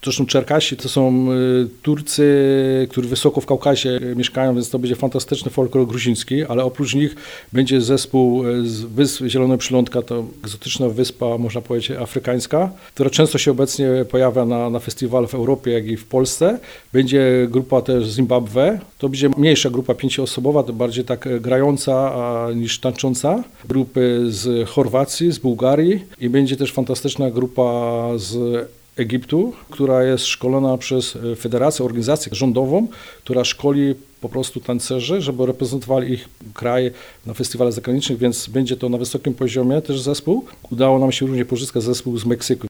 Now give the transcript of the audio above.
Zresztą Czerkasi to są Turcy, którzy wysoko w Kaukazie mieszkają, więc to będzie fantastyczny folklor gruziński, ale oprócz nich będzie zespół z Wysp Zielonego Przylądka, to egzotyczna wyspa, można powiedzieć, afrykańska, która często się obecnie pojawia na festiwalu w Europie, jak i w Polsce. Będzie grupa też z Zimbabwe, to będzie mniejsza grupa 5-osobowa, to bardziej tak grająca niż tańcząca. Grupy z Chorwacji, z Bułgarii i będzie też fantastyczna grupa z Egiptu, która jest szkolona przez federację, organizację rządową, która szkoli po prostu tancerzy, żeby reprezentowali ich kraj na festiwalach zagranicznych, więc będzie to na wysokim poziomie też zespół. Udało nam się również pozyskać zespół z Meksyku.